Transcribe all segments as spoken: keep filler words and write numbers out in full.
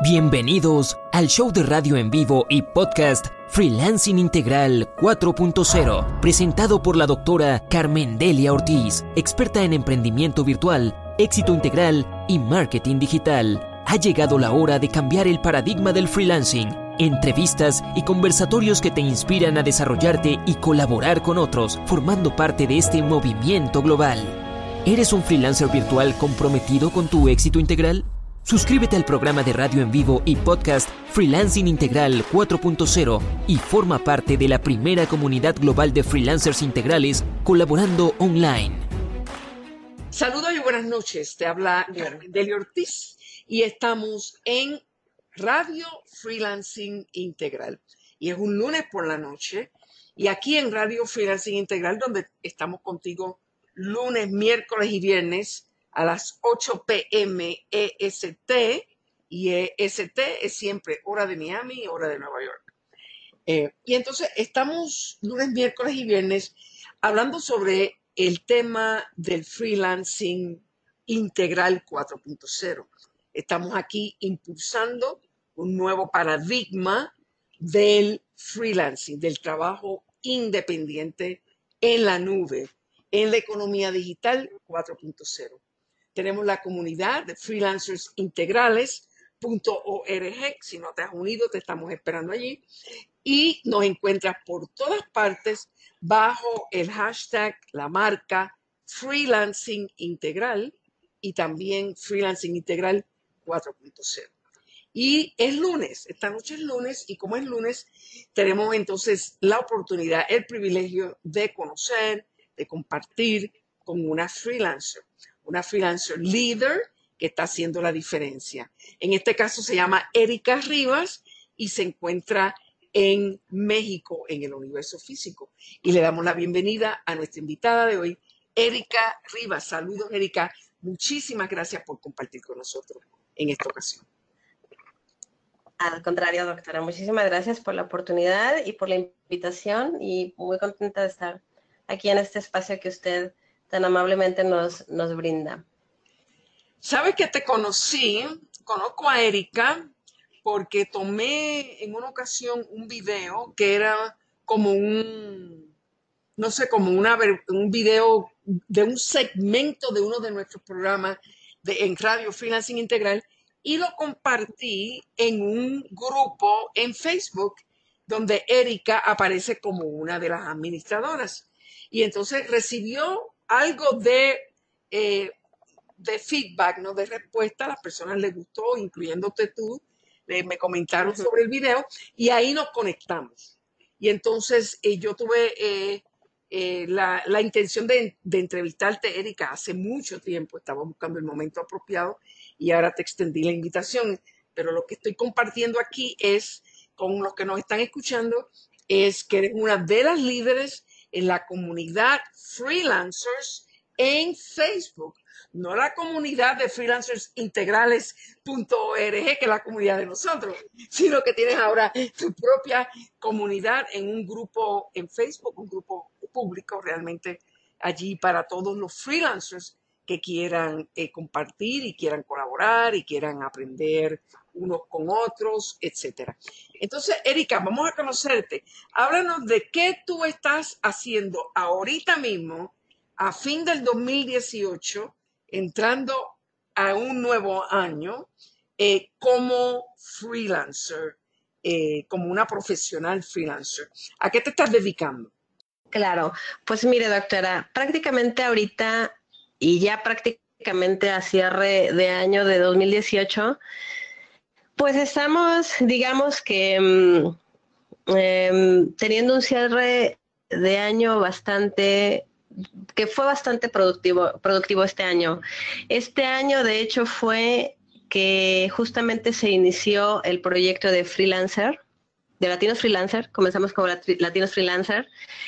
Bienvenidos al show de radio en vivo y podcast Freelancing Integral cuatro punto cero, presentado por la doctora Carmen Delia Ortiz, experta en emprendimiento virtual, éxito integral y marketing digital. Ha llegado la hora de cambiar el paradigma del freelancing. Entrevistas y conversatorios que te inspiran a desarrollarte y colaborar con otros, formando parte de este movimiento global. ¿Eres un freelancer virtual comprometido con tu éxito integral? Suscríbete al programa de radio en vivo y podcast Freelancing Integral cuatro punto cero y forma parte de la primera comunidad global de freelancers integrales colaborando online. Saludos y buenas noches. Te habla Carmen Delia Ortiz y estamos en Radio Freelancing Integral. Y es un lunes por la noche y aquí en Radio Freelancing Integral, donde estamos contigo lunes, miércoles y viernes a las ocho p m E S T, y E S T es siempre hora de Miami, hora de Nueva York. Eh, y entonces estamos lunes, miércoles y viernes hablando sobre el tema del freelancing integral cuatro punto cero. Estamos aquí impulsando un nuevo paradigma del freelancing, del trabajo independiente en la nube, en la economía digital cuatro punto cero. Tenemos la comunidad de freelancers integrales punto org. Si no te has unido, te estamos esperando allí. Y nos encuentras por todas partes bajo el hashtag, la marca Freelancing Integral y también Freelancing Integral cuatro punto cero. Y es lunes, esta noche es lunes, y como es lunes, tenemos entonces la oportunidad, el privilegio de conocer, de compartir con una freelancer. Una freelancer líder que está haciendo la diferencia. En este caso se llama Erika Rivas y se encuentra en México, en el universo físico. Y le damos la bienvenida a nuestra invitada de hoy, Erika Rivas. Saludos, Erika. Muchísimas gracias por compartir con nosotros en esta ocasión. Al contrario, doctora, muchísimas gracias por la oportunidad y por la invitación, y muy contenta de estar aquí en este espacio que usted tan amablemente nos, nos brinda. ¿Sabes que te conocí? Conozco a Erika porque tomé en una ocasión un video que era como un, no sé, como una, un video de un segmento de uno de nuestros programas de, en Radio Freelancing Integral, y lo compartí en un grupo en Facebook donde Erika aparece como una de las administradoras. Y entonces recibió algo de, eh, de feedback, ¿no? De respuesta. A las personas les gustó, incluyéndote tú, eh, me comentaron sobre el video y ahí nos conectamos. Y entonces eh, yo tuve eh, eh, la, la intención de, de entrevistarte, Erika, hace mucho tiempo. Estaba buscando el momento apropiado y ahora te extendí la invitación. Pero lo que estoy compartiendo aquí es, con los que nos están escuchando, es que eres una de las líderes en la comunidad freelancers en Facebook, no la comunidad de freelancers integrales punto org, que es la comunidad de nosotros, sino que tienes ahora tu propia comunidad en un grupo en Facebook, un grupo público realmente allí para todos los freelancers que quieran eh, compartir y quieran colaborar y quieran aprender unos con otros, etcétera. Entonces, Erika, vamos a conocerte. Háblanos de qué tú estás haciendo ahorita mismo, a fin del dos mil dieciocho, entrando a un nuevo año, eh, como freelancer, eh, como una profesional freelancer. ¿A qué te estás dedicando? Claro, pues mire, doctora, prácticamente ahorita y ya prácticamente a cierre de año de dos mil dieciocho, pues estamos, digamos que um, eh, teniendo un cierre de año bastante, que fue bastante productivo, productivo este año. Este año, de hecho, fue que justamente se inició el proyecto de Freelancer, de Latinos Freelancer. Comenzamos con Latinos Freelancer.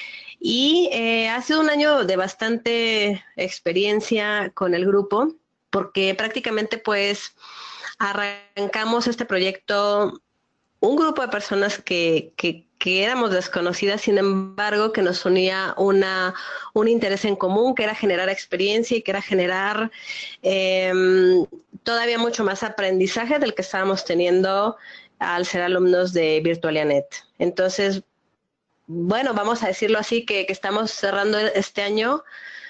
Y eh, ha sido un año de bastante experiencia con el grupo, porque prácticamente pues arrancamos este proyecto un grupo de personas que, que, que éramos desconocidas, sin embargo, que nos unía una, un interés en común, que era generar experiencia y que era generar eh, todavía mucho más aprendizaje del que estábamos teniendo al ser alumnos de Virtualianet. Entonces, bueno, vamos a decirlo así, que, que estamos cerrando este año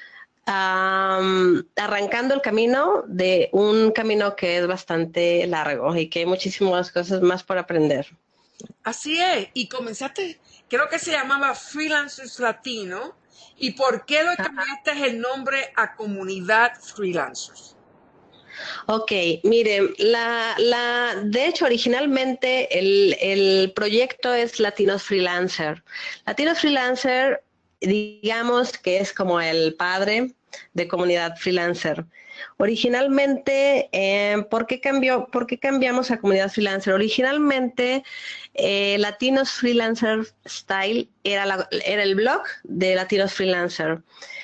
Um, arrancando el camino de un camino que es bastante largo y que hay muchísimas cosas más por aprender. Así es, y comenzaste, creo que se llamaba Freelancers Latino, ¿y por qué lo cambiaste el nombre a Comunidad Freelancers? Ok, miren, la, la, de hecho originalmente el, el proyecto es Latinos Freelancer. Latinos Freelancer, digamos que es como el padre de Comunidad Freelancer. Originalmente, eh, ¿por qué cambió? ¿Por qué cambiamos a Comunidad Freelancer? Originalmente, eh, Latinos Freelancer Style era, la, era el blog de Latinos Freelancer.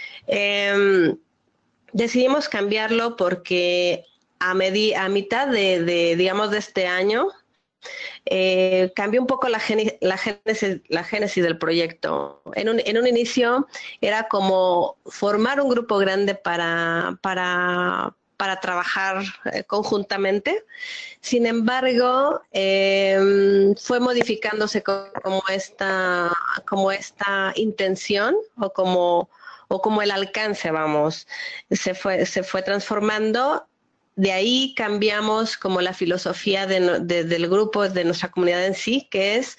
Eh, decidimos cambiarlo porque a, medi a mitad de, de, digamos, de este año, Eh, cambió un poco la, la, génesis, la génesis del proyecto. En un, en un inicio era como formar un grupo grande para, para, para trabajar eh, conjuntamente. Sin embargo, eh, fue modificándose como esta, como esta intención o como, o como el alcance, vamos, se fue, se fue transformando. De ahí cambiamos como la filosofía de, de, del grupo, de nuestra comunidad en sí, que es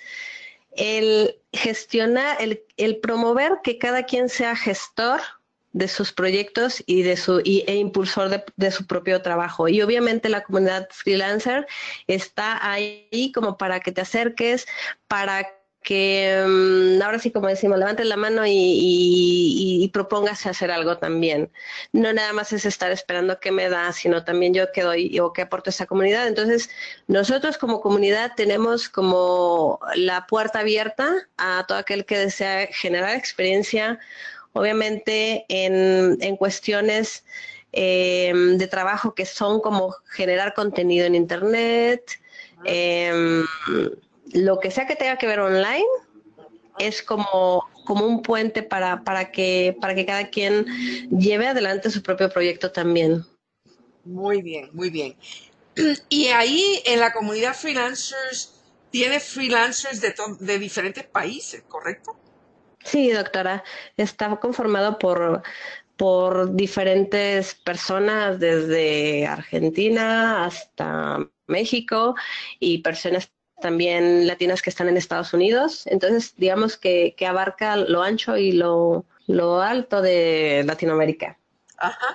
el gestionar, el, el promover que cada quien sea gestor de sus proyectos y de su y, e impulsor de, de su propio trabajo. Y obviamente la comunidad freelancer está ahí como para que te acerques, para que um, ahora sí, como decimos, levantes la mano y, y, y propongas hacer algo también. No nada más es estar esperando qué me da, sino también yo qué doy o qué aporto a esa comunidad. Entonces, nosotros como comunidad tenemos como la puerta abierta a todo aquel que desea generar experiencia, obviamente en, en cuestiones eh, de trabajo que son como generar contenido en Internet, eh, lo que sea que tenga que ver online, es como, como un puente para, para, que, para que cada quien lleve adelante su propio proyecto también. Muy bien, muy bien. Y ahí en la comunidad freelancers, tiene freelancers de, de diferentes países, ¿correcto? Sí, doctora, está conformado por, por diferentes personas desde Argentina hasta México y personas también latinas que están en Estados Unidos. Entonces, digamos que, que abarca lo ancho y lo, lo alto de Latinoamérica. Ajá.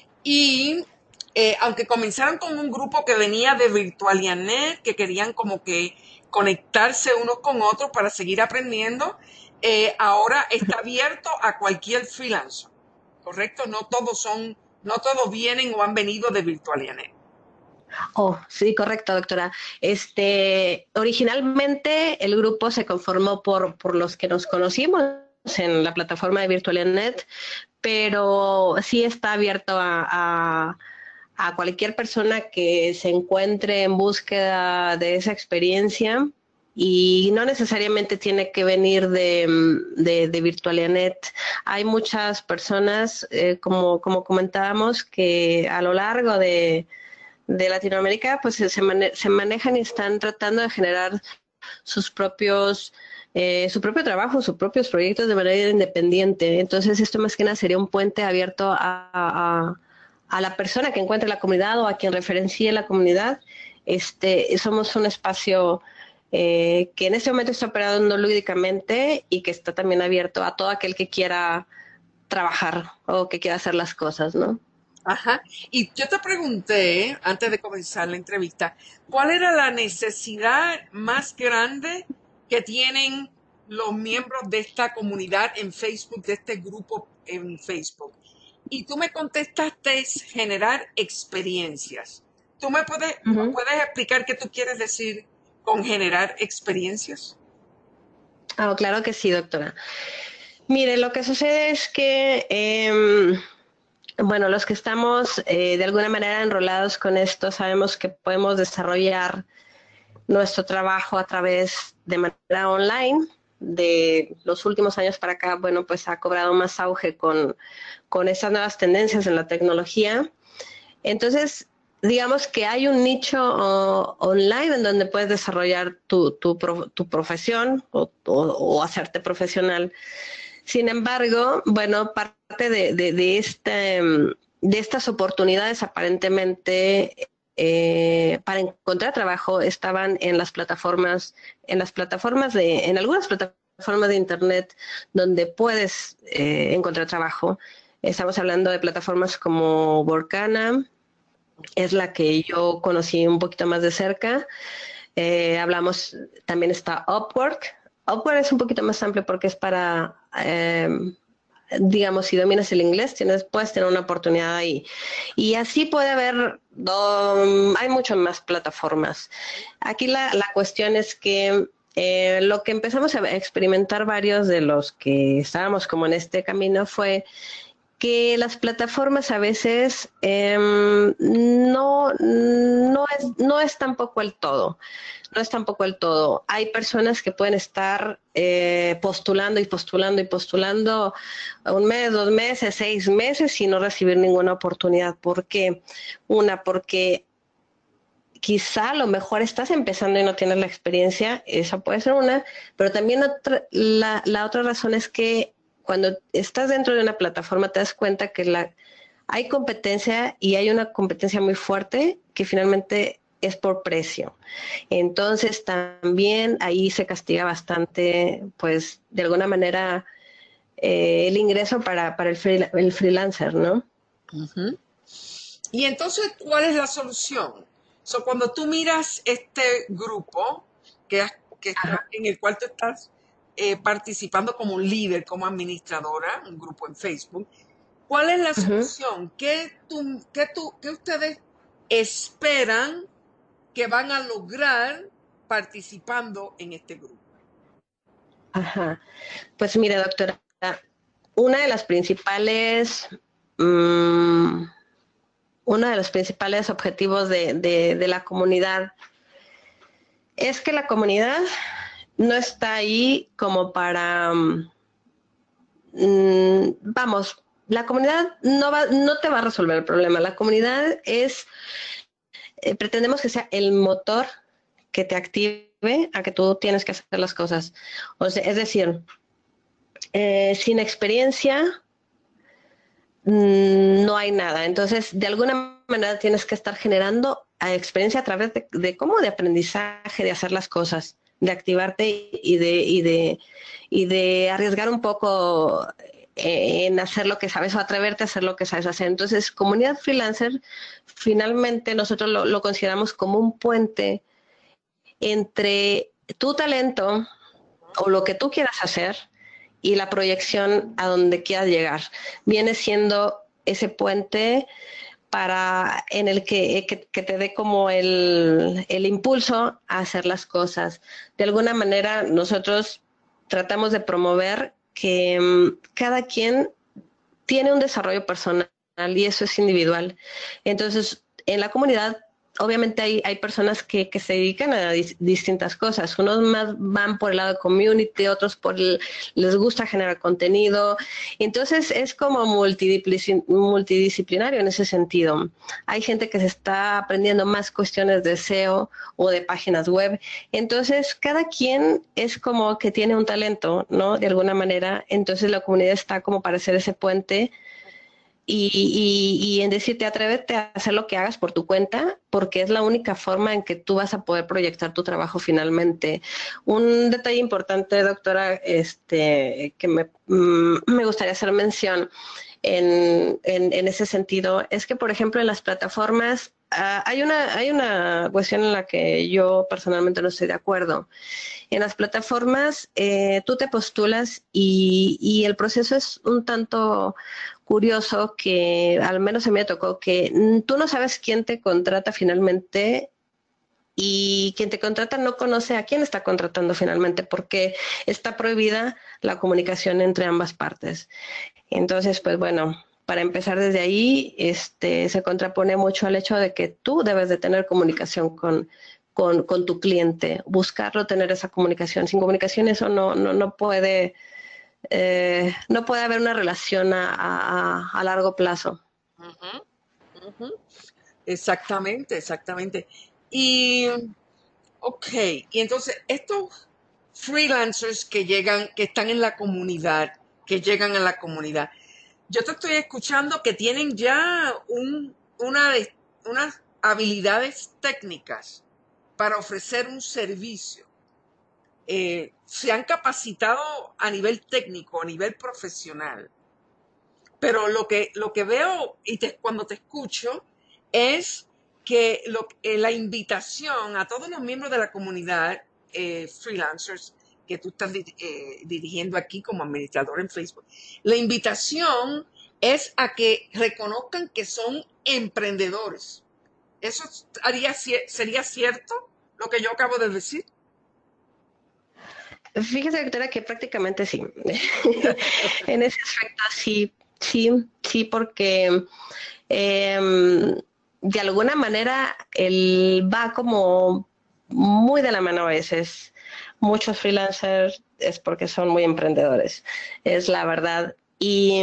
Y eh, aunque comenzaron con un grupo que venía de Virtualianet, que querían como que conectarse unos con otros para seguir aprendiendo, eh, ahora está abierto a cualquier freelancer, ¿correcto? No todos son, no todos vienen o han venido de Virtualianet. Oh, sí, correcto, doctora. Este, originalmente el grupo se conformó por, por los que nos conocimos en la plataforma de Virtualianet, pero sí está abierto a, a, a cualquier persona que se encuentre en búsqueda de esa experiencia y no necesariamente tiene que venir de, de, de Virtualianet. Hay muchas personas, eh, como, como comentábamos, que a lo largo de de Latinoamérica, pues se, mane se manejan y están tratando de generar sus propios, eh, su propio trabajo, sus propios proyectos de manera independiente. Entonces, esto más que nada sería un puente abierto a, a, a la persona que encuentre la comunidad o a quien referencie la comunidad. Este, somos un espacio eh, que en este momento está operando lúdicamente y que está también abierto a todo aquel que quiera trabajar o que quiera hacer las cosas, ¿no? Ajá. Y yo te pregunté, antes de comenzar la entrevista, ¿cuál era la necesidad más grande que tienen los miembros de esta comunidad en Facebook, de este grupo en Facebook? Y tú me contestaste es generar experiencias. ¿Tú me puedes, Uh-huh. ¿me puedes explicar qué tú quieres decir con generar experiencias? Ah, claro que sí, doctora. Mire, lo que sucede es que... Eh, Bueno, los que estamos eh, de alguna manera enrolados con esto sabemos que podemos desarrollar nuestro trabajo a través de manera online. De los últimos años para acá, bueno, pues ha cobrado más auge con, con esas nuevas tendencias en la tecnología. Entonces, digamos que hay un nicho uh, online en donde puedes desarrollar tu, tu, tu profesión o, o, o hacerte profesional. Sin embargo, bueno, parte de, de, de, este, de estas oportunidades aparentemente eh, para encontrar trabajo estaban en las plataformas, en las plataformas de, en algunas plataformas de internet donde puedes eh, encontrar trabajo. Estamos hablando de plataformas como Workana, es la que yo conocí un poquito más de cerca. Eh, hablamos, también está Upwork. Upwork es un poquito más amplio porque es para, eh, digamos, si dominas el inglés, tienes, puedes tener una oportunidad ahí. Y así puede haber, um, hay muchas más plataformas. Aquí la, la cuestión es que eh, lo que empezamos a experimentar varios de los que estábamos como en este camino fue que las plataformas a veces eh, no, no, es, no es tampoco el todo, no es tampoco el todo. Hay personas que pueden estar eh, postulando y postulando y postulando un mes, dos meses, seis meses y no recibir ninguna oportunidad. ¿Por qué? Una, porque quizá a lo mejor estás empezando y no tienes la experiencia, esa puede ser una, pero también otra, la, la otra razón es que cuando estás dentro de una plataforma te das cuenta que la, hay competencia y hay una competencia muy fuerte que finalmente es por precio. Entonces también ahí se castiga bastante, pues de alguna manera, eh, el ingreso para, para el, free, el freelancer, ¿no? Uh-huh. Y entonces, ¿cuál es la solución? So, cuando tú miras este grupo que, que está, en el cual tú estás Eh, participando como líder, como administradora, un grupo en Facebook, ¿cuál es la solución? Uh-huh. ¿Qué, tú, qué, tú, ¿Qué ustedes esperan que van a lograr participando en este grupo? Ajá. Pues mire, doctora, una de las principales, um, uno de los principales objetivos de, de, de la comunidad es que la comunidad no está ahí como para, mmm, vamos, la comunidad no, va, no te va a resolver el problema. La comunidad es, eh, pretendemos que sea el motor que te active a que tú tienes que hacer las cosas. O sea, es decir, eh, sin experiencia mmm, no hay nada. Entonces, de alguna manera tienes que estar generando experiencia a través de, de cómo de aprendizaje, de hacer las cosas, de activarte y de, y de, y de arriesgar un poco en hacer lo que sabes o atreverte a hacer lo que sabes hacer. Entonces, comunidad freelancer, finalmente nosotros lo, lo consideramos como un puente entre tu talento o lo que tú quieras hacer y la proyección a donde quieras llegar. Viene siendo ese puente para en el que, que, que te dé como el, el impulso a hacer las cosas. De alguna manera nosotros tratamos de promover que um, cada quien tiene un desarrollo personal y eso es individual. Entonces, en la comunidad obviamente hay, hay personas que, que se dedican a dis, distintas cosas. Unos más van por el lado de community, otros por el, les gusta generar contenido. Entonces es como multidisciplinario en ese sentido. Hay gente que se está aprendiendo más cuestiones de S E O o de páginas web. Entonces cada quien es como que tiene un talento, ¿no? De alguna manera. Entonces la comunidad está como para hacer ese puente. Y, y, y en decirte, atrévete a hacer lo que hagas por tu cuenta, porque es la única forma en que tú vas a poder proyectar tu trabajo finalmente. Un detalle importante, doctora, este, que me, me gustaría hacer mención en, en, en ese sentido, es que, por ejemplo, en las plataformas uh, hay, una, hay una cuestión en la que yo personalmente no estoy de acuerdo. En las plataformas eh, tú te postulas y, y el proceso es un tanto curioso, que al menos a mí me tocó que tú no sabes quién te contrata finalmente y quien te contrata no conoce a quién está contratando finalmente porque está prohibida la comunicación entre ambas partes. Entonces, pues bueno, para empezar desde ahí, este, se contrapone mucho al hecho de que tú debes de tener comunicación con con, con tu cliente, buscarlo, tener esa comunicación. Sin comunicación eso no, no, no puede, eh, no puede haber una relación a, a, a largo plazo. Uh-huh, uh-huh. Exactamente, exactamente. Y, ok, y entonces estos freelancers que llegan, que están en la comunidad, que llegan a la comunidad, yo te estoy escuchando que tienen ya un, una de, unas habilidades técnicas para ofrecer un servicio. Eh, se han capacitado a nivel técnico, a nivel profesional. Pero lo que, lo que veo y te, cuando te escucho es que lo, eh, la invitación a todos los miembros de la comunidad eh, freelancers que tú estás eh, dirigiendo aquí como administrador en Facebook, la invitación es a que reconozcan que son emprendedores. ¿Eso haría, sería cierto lo que yo acabo de decir? Fíjese, doctora, que prácticamente sí. En ese aspecto sí, sí, sí, porque eh, de alguna manera él va como muy de la mano a veces. Muchos freelancers es porque son muy emprendedores, es la verdad. Y,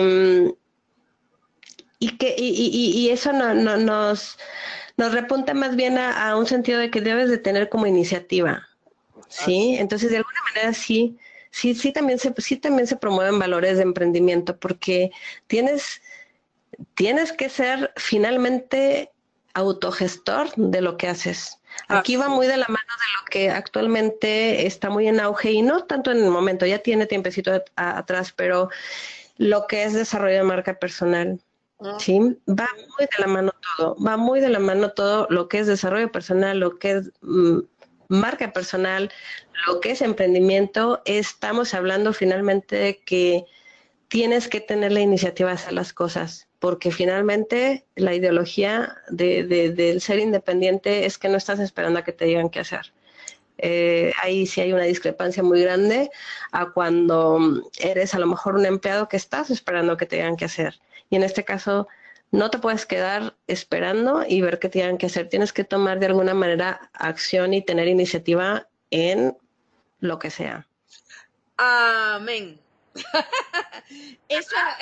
y, que, y, y, y eso no, no, nos, nos repunta más bien a, a un sentido de que debes de tener como iniciativa. Sí, entonces de alguna manera sí, sí, sí también se, sí también se promueven valores de emprendimiento porque tienes, tienes que ser finalmente autogestor de lo que haces. Aquí va muy de la mano de lo que actualmente está muy en auge y no tanto en el momento, ya tiene tiempecito a, a, atrás, pero lo que es desarrollo de marca personal. Sí, va muy de la mano todo, va muy de la mano todo lo que es desarrollo personal, lo que es mm, marca personal, lo que es emprendimiento. Estamos hablando finalmente de que tienes que tener la iniciativa de hacer las cosas, porque finalmente la ideología de, de, del ser independiente es que no estás esperando a que te digan qué hacer. Eh, ahí sí hay una discrepancia muy grande a cuando eres a lo mejor un empleado que estás esperando que te digan qué hacer. Y en este caso no te puedes quedar esperando y ver qué te digan qué hacer. Tienes que tomar de alguna manera acción y tener iniciativa en lo que sea. Amén. Esa...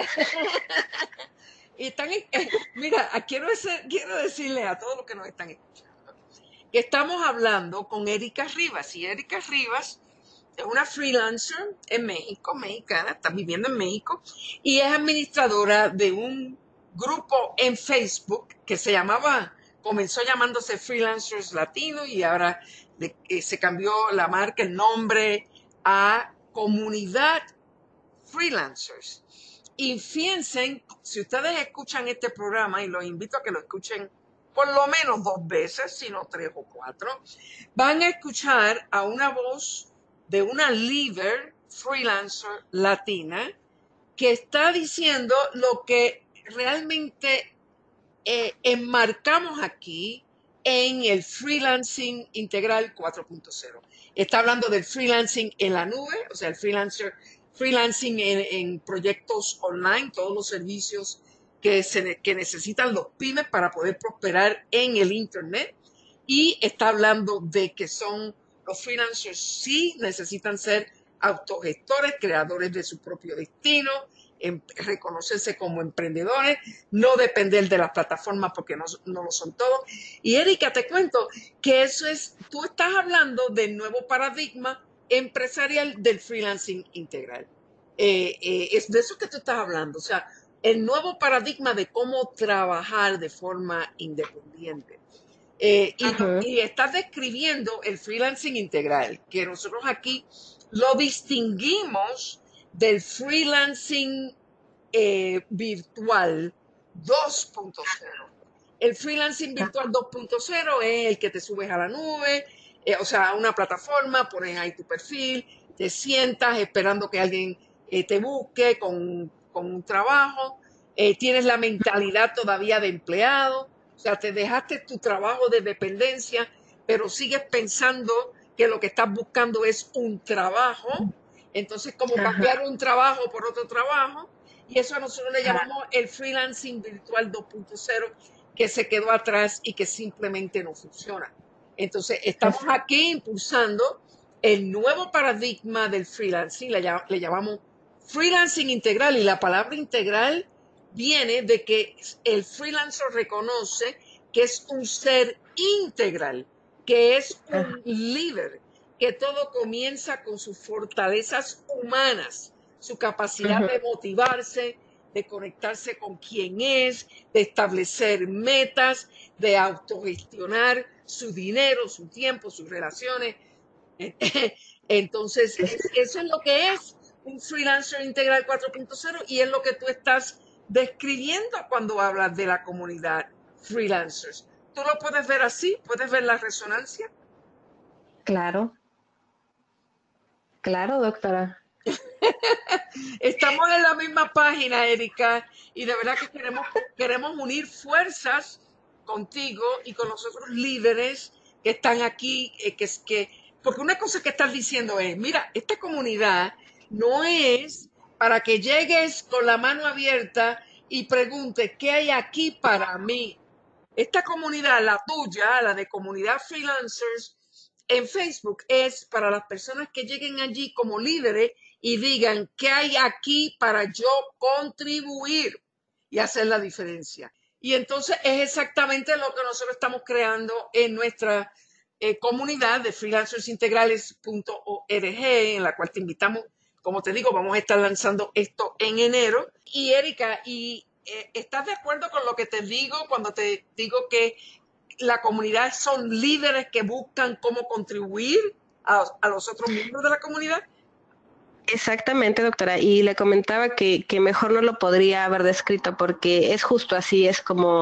y están, mira, quiero, decir, quiero decirle a todos los que nos están escuchando que estamos hablando con Erika Rivas, y Erika Rivas es una freelancer en México, mexicana, está viviendo en México, y es administradora de un grupo en Facebook que se llamaba, comenzó llamándose Freelancers Latino y ahora de, eh, se cambió la marca, el nombre a Comunidad Freelancers. Y fíjense, si ustedes escuchan este programa, y los invito a que lo escuchen por lo menos dos veces, si no tres o cuatro, van a escuchar a una voz de una líder freelancer latina que está diciendo lo que realmente eh, enmarcamos aquí en el freelancing integral cuatro punto cero. Está hablando del freelancing en la nube, o sea, el freelancer, freelancing en, en proyectos online, todos los servicios que, se, que necesitan los pymes para poder prosperar en el Internet. Y está hablando de que son los freelancers sí necesitan ser autogestores, creadores de su propio destino, en, reconocerse como emprendedores, no depender de las plataformas porque no, no lo son todos. Y Erika, te cuento que eso es, tú estás hablando del nuevo paradigma empresarial del freelancing integral. Eh, eh, es de eso que tú estás hablando, o sea, el nuevo paradigma de cómo trabajar de forma independiente. Eh, y, uh-huh. y estás describiendo el freelancing integral, que nosotros aquí lo distinguimos del freelancing eh, virtual dos punto cero. El freelancing virtual dos punto cero es el que te subes a la nube, eh, o sea, a una plataforma, pones ahí tu perfil, te sientas esperando que alguien eh, te busque con, con un trabajo, eh, tienes la mentalidad todavía de empleado, o sea, te dejaste tu trabajo de dependencia, pero sigues pensando que lo que estás buscando es un trabajo. Entonces, como Ajá. cambiar un trabajo por otro trabajo, y eso a nosotros le llamamos el freelancing virtual dos punto cero, que se quedó atrás y que simplemente no funciona. Entonces, estamos aquí impulsando el nuevo paradigma del freelancing, le, llam- le llamamos freelancing integral, y la palabra integral viene de que el freelancer reconoce que es un ser integral, que es un líder, que todo comienza con sus fortalezas humanas, su capacidad de motivarse, de conectarse con quien es, de establecer metas, de autogestionar su dinero, su tiempo, sus relaciones. Entonces, eso es lo que es un freelancer integral cuatro punto cero, y es lo que tú estás describiendo cuando hablas de la comunidad freelancers. ¿Tú lo puedes ver así? ¿Puedes ver la resonancia? Claro, claro, doctora. Estamos en la misma página, Erika, y de verdad que queremos, queremos unir fuerzas contigo y con los otros líderes que están aquí, eh, que es que, porque una cosa que estás diciendo es, mira, esta comunidad no es para que llegues con la mano abierta y preguntes, ¿qué hay aquí para mí? Esta comunidad, la tuya, la de comunidad freelancers en Facebook, es para las personas que lleguen allí como líderes y digan, ¿qué hay aquí para yo contribuir y hacer la diferencia? Y entonces es exactamente lo que nosotros estamos creando en nuestra eh, comunidad de freelancers integrales punto org, en la cual te invitamos. Como te digo, vamos a estar lanzando esto en enero. Y Erika, y eh, ¿estás de acuerdo con lo que te digo cuando te digo que la comunidad son líderes que buscan cómo contribuir a, a los otros miembros de la comunidad? Exactamente, doctora. Y le comentaba que, que mejor no lo podría haber descrito porque es justo así, es como,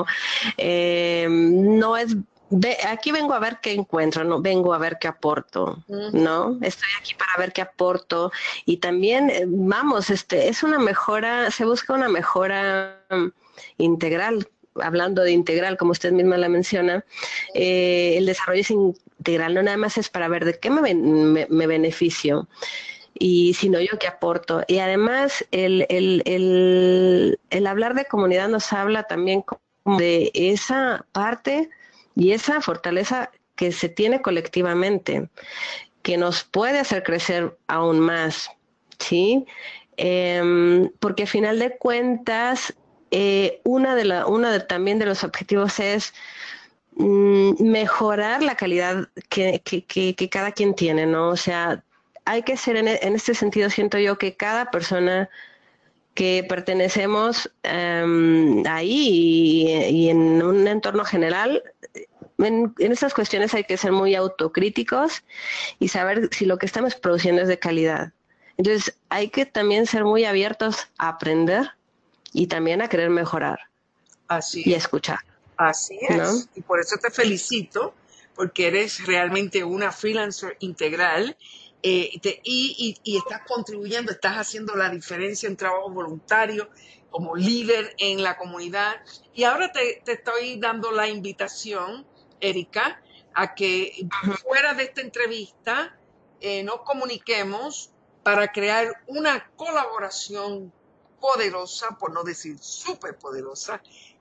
eh, no es, ve, aquí vengo a ver qué encuentro, no vengo a ver qué aporto, Uh-huh. ¿no? Estoy aquí para ver qué aporto y también, eh, vamos, este, es una mejora, se busca una mejora um, integral. Hablando de integral, como usted misma la menciona, eh, el desarrollo es integral, no nada más es para ver de qué me, me, me beneficio, y sino yo que aporto. Y además el, el, el, el hablar de comunidad nos habla también como de esa parte y esa fortaleza que se tiene colectivamente, que nos puede hacer crecer aún más, ¿sí? Eh, porque a final de cuentas, eh, una de la, una de, también de los objetivos es mm, mejorar la calidad que, que, que, que cada quien tiene, ¿no? O sea, hay que ser en, en este sentido, siento yo, que cada persona que pertenecemos um, ahí y, y en un entorno general, en, en estas cuestiones hay que ser muy autocríticos y saber si lo que estamos produciendo es de calidad. Entonces, hay que también ser muy abiertos a aprender y también a querer mejorar. Así y es. escuchar. Así es. ¿No? Y por eso te felicito, porque eres realmente una freelancer integral. Eh, te, y, y, y estás contribuyendo, estás haciendo la diferencia en trabajo voluntario como líder en la comunidad. Y ahora te, te estoy dando la invitación, Erika, a que fuera de esta entrevista eh, nos comuniquemos para crear una colaboración poderosa, por no decir súper poderosa,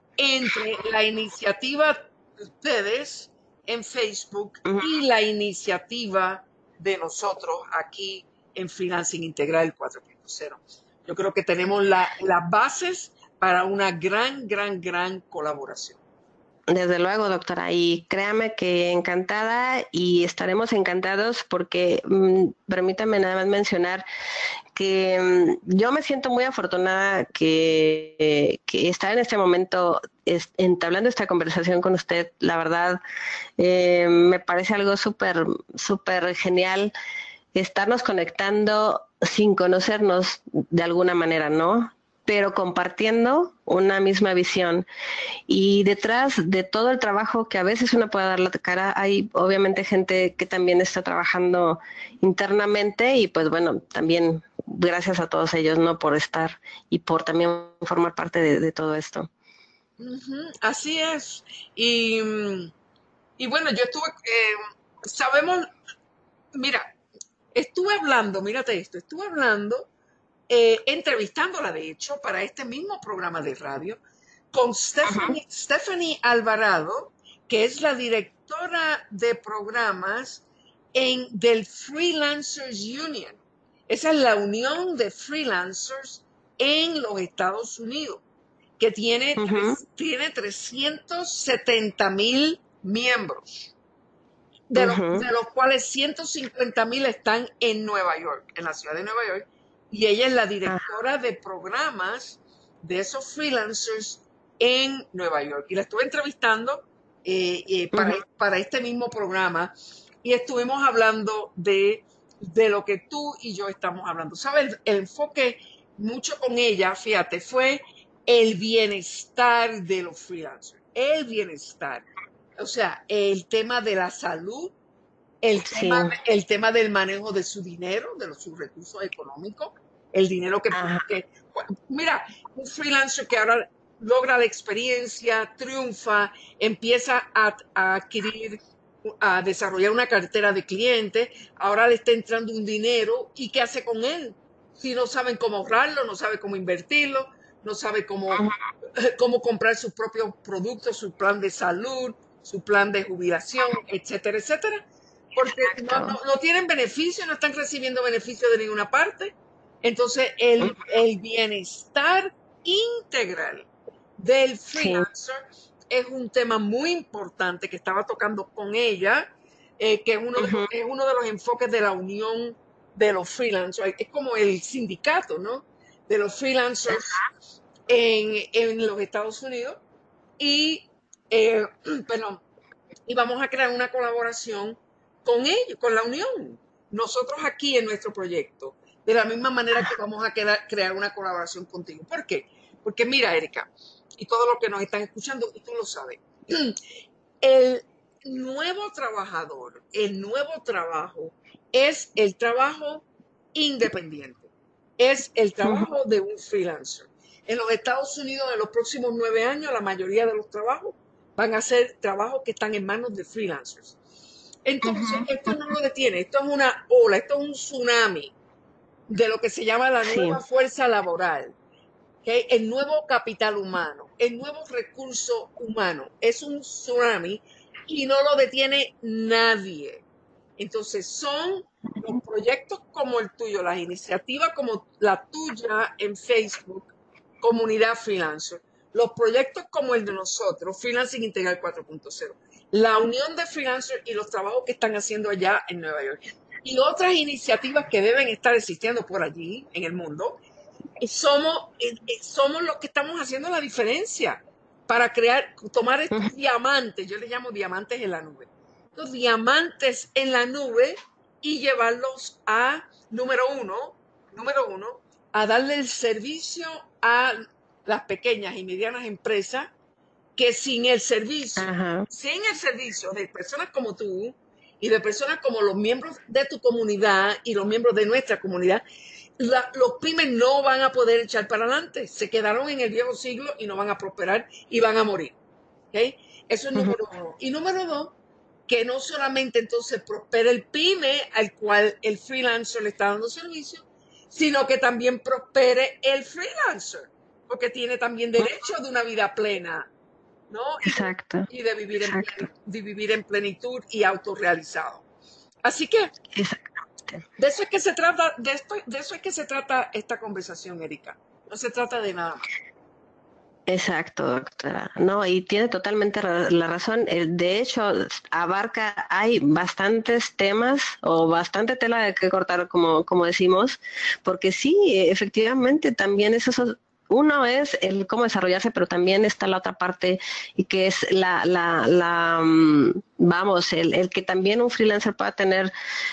entre la iniciativa de ustedes en Facebook y la iniciativa de nosotros aquí en Freelancing Integral cuatro punto cero. Yo creo que tenemos la, las bases para una gran, gran, gran colaboración. Desde luego, doctora, y créame que encantada y estaremos encantados porque mmm, permítame nada más mencionar que mmm, yo me siento muy afortunada que, eh, que estar en este momento es, entablando esta conversación con usted. La verdad, eh, me parece algo súper, súper genial estarnos conectando sin conocernos de alguna manera, ¿no? Pero compartiendo una misma visión. Y detrás de todo el trabajo que a veces uno puede dar la cara, hay obviamente gente que también está trabajando internamente y pues bueno, también gracias a todos ellos, ¿no? Por estar y por también formar parte de, de todo esto. Uh-huh, así es. Y, y bueno, yo estuve, eh, sabemos, mira, estuve hablando, mírate esto, estuve hablando Eh, entrevistándola, de hecho, para este mismo programa de radio, con Stephanie, Stephanie Alvarado, que es la directora directora de programas en, del Freelancers Union. Esa es la unión de freelancers en los Estados Unidos, que tiene, Uh-huh. tres, tiene trescientos setenta mil miembros, de los, Uh-huh. de los cuales ciento cincuenta mil están en Nueva York, en la ciudad de Nueva York, y ella es la directora Ah. de programas de esos freelancers en Nueva York. Y la estuve entrevistando eh, eh, para, Uh-huh. para este mismo programa y estuvimos hablando de, de lo que tú y yo estamos hablando. ¿Sabes? El, el enfoque mucho con ella, fíjate, fue el bienestar de los freelancers, el bienestar. O sea, el tema de la salud, el Sí. tema, el tema del manejo de su dinero, de los, sus recursos económicos, el dinero que, Ajá. que... Mira, un freelancer que ahora logra la experiencia, triunfa, empieza a, a adquirir, a desarrollar una cartera de clientes, ahora le está entrando un dinero, ¿y qué hace con él? Si no saben cómo ahorrarlo, no sabe cómo invertirlo, no sabe cómo, Uh-huh. cómo comprar sus propios productos, su plan de salud, su plan de jubilación, etcétera, etcétera, porque no, no, no tienen beneficio, no están recibiendo beneficio de ninguna parte. Entonces, el, el bienestar integral del freelancer sí. es un tema muy importante que estaba tocando con ella, eh, que es uno, de los, uh-huh. es uno de los enfoques de la unión de los freelancers. Es como el sindicato, ¿no? De los freelancers en, en los Estados Unidos. Y, eh, perdón, y vamos a crear una colaboración con ellos, con la unión. Nosotros aquí en nuestro proyecto, de la misma manera que vamos a quedar, crear una colaboración contigo. ¿Por qué? Porque mira, Erika, y todos los que nos están escuchando, y tú lo sabes, el nuevo trabajador, el nuevo trabajo es el trabajo independiente, es el trabajo de un freelancer. En los Estados Unidos, en los próximos nueve años, la mayoría de los trabajos van a ser trabajos que están en manos de freelancers. Entonces, uh-huh. esto no lo detiene, esto es una ola, esto es un tsunami de lo que se llama la nueva sí. fuerza laboral, ¿okay? El nuevo capital humano, el nuevo recurso humano, es un tsunami y no lo detiene nadie. Entonces, son los proyectos como el tuyo, las iniciativas como la tuya en Facebook, Comunidad Freelancer, los proyectos como el de nosotros, Freelancing Integral cuatro punto cero, la unión de freelancers y los trabajos que están haciendo allá en Nueva York y otras iniciativas que deben estar existiendo por allí en el mundo, somos, somos los que estamos haciendo la diferencia para crear, tomar estos diamantes, yo les llamo diamantes en la nube, los diamantes en la nube y llevarlos a, número uno, número uno, a darle el servicio a las pequeñas y medianas empresas que sin el servicio, Ajá. sin el servicio de personas como tú y de personas como los miembros de tu comunidad y los miembros de nuestra comunidad, la, los pymes no van a poder echar para adelante. Se quedaron en el viejo siglo y no van a prosperar y van a morir. ¿Okay? Eso es uh-huh. número uno. Y número dos, que no solamente entonces prospere el pyme al cual el freelancer le está dando servicio, sino que también prospere el freelancer, porque tiene también derecho de una vida plena, ¿no? Exacto. Y de vivir, Exacto. En, plenitud, de vivir en plenitud y autorrealizado. Así que de eso es que se trata, de esto, de eso es que se trata esta conversación, Erika. No se trata de nada más. Exacto, doctora. No, y tiene totalmente la razón. De hecho, abarca, hay bastantes temas o bastante tela de que cortar, como, como decimos, porque sí, efectivamente, también eso, uno es el cómo desarrollarse, pero también está la otra parte y que es la, la, la vamos, el, el que también un freelancer pueda tener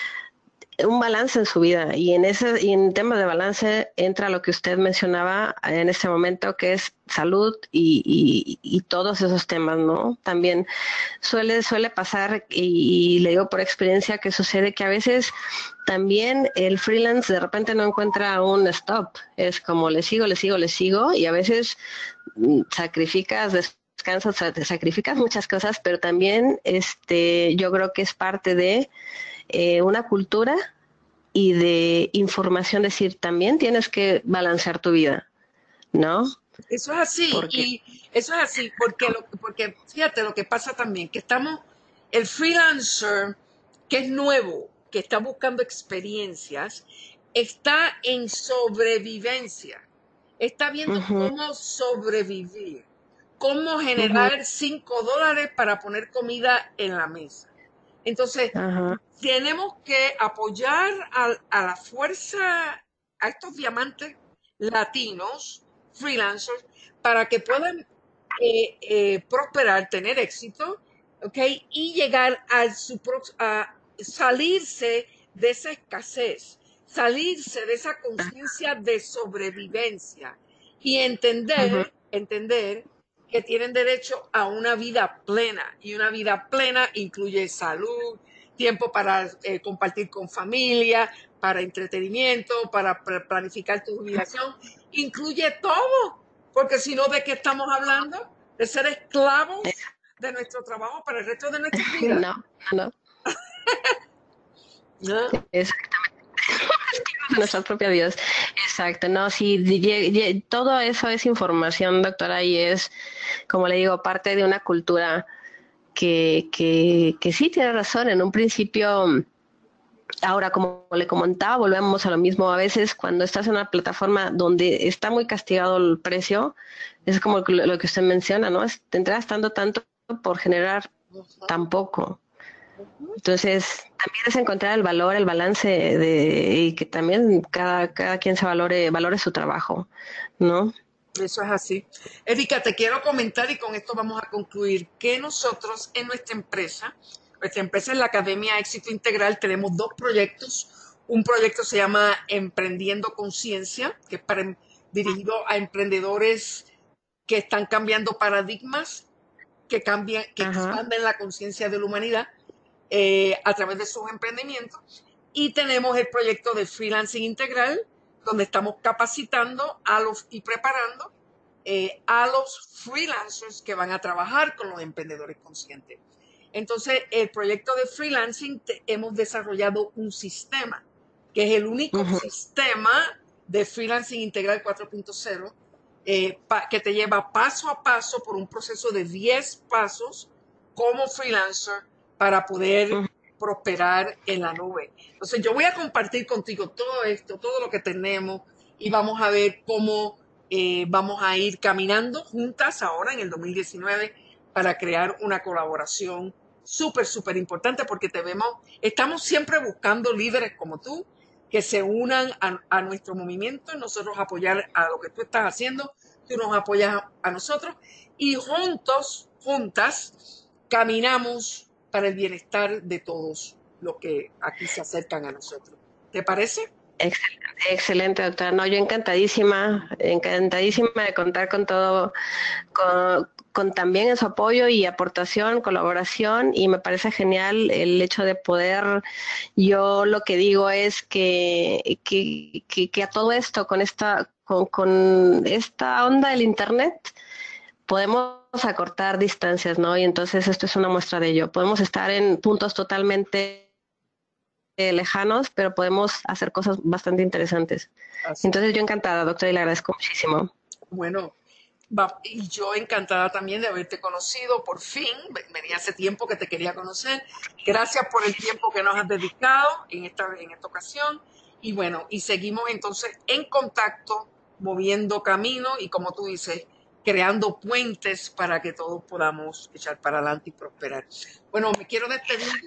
un balance en su vida, y en ese y en temas de balance entra lo que usted mencionaba en este momento, que es salud y, y, y todos esos temas, ¿no? También suele suele pasar, y, y le digo por experiencia que sucede que a veces también el freelance de repente no encuentra un stop, es como le sigo, le sigo, le sigo, y a veces sacrificas descansas, sacrificas muchas cosas, pero también este yo creo que es parte de Eh, una cultura y de información, decir, también tienes que balancear tu vida, ¿no? Eso es así, porque... y eso es así, porque, lo, porque fíjate lo que pasa también, que estamos el freelancer que es nuevo, que está buscando experiencias, está en sobrevivencia. Está viendo uh-huh. cómo sobrevivir, cómo generar uh-huh. cinco dólares para poner comida en la mesa. Entonces, uh-huh. tenemos que apoyar a, a la fuerza, a estos diamantes latinos, freelancers, para que puedan eh, eh, prosperar, tener éxito, ¿okay? Y llegar a, su, a salirse de esa escasez, salirse de esa conciencia de sobrevivencia y entender, uh-huh. entender que tienen derecho a una vida plena, y una vida plena incluye salud, tiempo para eh, compartir con familia, para entretenimiento, para planificar tu jubilación, incluye todo, porque si no, ¿de qué estamos hablando? ¿De ser esclavos de nuestro trabajo para el resto de nuestra vida? No, no. ¿No? Exactamente. De nuestra propia Dios. Exacto, no, sí, todo eso es información, doctora, y es, como le digo, parte de una cultura que, que, que sí tiene razón. En un principio, ahora, como le comentaba, volvemos a lo mismo. A veces cuando estás en una plataforma donde está muy castigado el precio, es como lo que usted menciona, ¿no? Te entras gastando tanto por generar tan poco. Entonces, también es encontrar el valor, el balance de, y que también cada, cada quien se valore, valore su trabajo, ¿no? Eso es así. Erika, te quiero comentar, y con esto vamos a concluir, que nosotros en nuestra empresa, nuestra empresa en la Academia Éxito Integral, tenemos dos proyectos. Un proyecto se llama Emprendiendo Conciencia, que es para, dirigido a emprendedores que están cambiando paradigmas, que cambian, que expanden la conciencia de la humanidad. Eh, a través de sus emprendimientos, y tenemos el proyecto de Freelancing Integral, donde estamos capacitando a los y preparando eh, a los freelancers que van a trabajar con los emprendedores conscientes. Entonces, el proyecto de Freelancing, te, hemos desarrollado un sistema, que es el único uh-huh. sistema de Freelancing Integral cuatro punto cero, eh, pa, que te lleva paso a paso por un proceso de diez pasos como freelancer, para poder uh-huh. prosperar en la nube. Entonces, yo voy a compartir contigo todo esto, todo lo que tenemos, y vamos a ver cómo eh, vamos a ir caminando juntas ahora en el dos mil diecinueve para crear una colaboración súper, súper importante, porque te vemos, estamos siempre buscando líderes como tú que se unan a, a nuestro movimiento, nosotros apoyar a lo que tú estás haciendo, tú nos apoyas a, a nosotros, y juntos, juntas, caminamos para el bienestar de todos los que aquí se acercan a nosotros. ¿Te parece? Excelente, excelente, doctora. No, yo encantadísima, encantadísima de contar con todo, con, con también su apoyo y aportación, colaboración, y me parece genial el hecho de poder, yo lo que digo es que, que, que, que a todo esto, con esta, con, con esta onda del internet, podemos acortar distancias, ¿no? Y entonces esto es una muestra de ello. Podemos estar en puntos totalmente eh, lejanos, pero podemos hacer cosas bastante interesantes. Así. Entonces yo encantada, doctora, y le agradezco muchísimo. Bueno, va, y yo encantada también de haberte conocido, por fin. Venía hace tiempo que te quería conocer. Gracias por el tiempo que nos has dedicado en esta, en esta ocasión. Y bueno, y seguimos entonces en contacto, moviendo camino, y como tú dices, creando puentes para que todos podamos echar para adelante y prosperar. Bueno, me quiero despedir de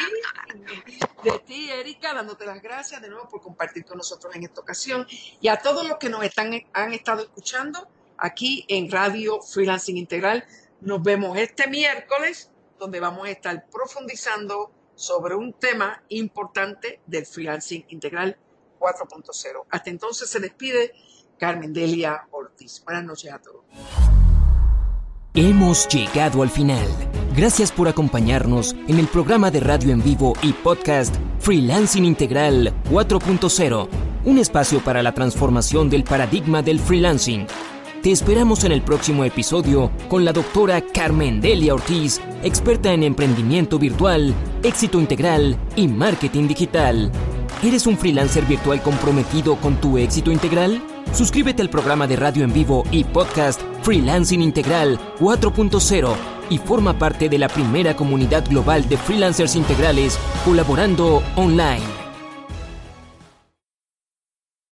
ti, de ti, Erika, dándote las gracias de nuevo por compartir con nosotros en esta ocasión, y a todos los que nos están, han estado escuchando aquí en Radio Freelancing Integral. Nos vemos este miércoles, donde vamos a estar profundizando sobre un tema importante del Freelancing Integral cuatro punto cero. Hasta entonces se despide Carmen Delia Ortiz. Buenas noches a todos. Hemos llegado al final. Gracias por acompañarnos en el programa de radio en vivo y podcast Freelancing Integral cuatro punto cero, un espacio para la transformación del paradigma del freelancing. Te esperamos en el próximo episodio con la doctora Carmen Delia Ortiz, experta en emprendimiento virtual, éxito integral y marketing digital. ¿Eres un freelancer virtual comprometido con tu éxito integral? Suscríbete al programa de radio en vivo y podcast Freelancing Integral cuatro punto cero y forma parte de la primera comunidad global de freelancers integrales colaborando online.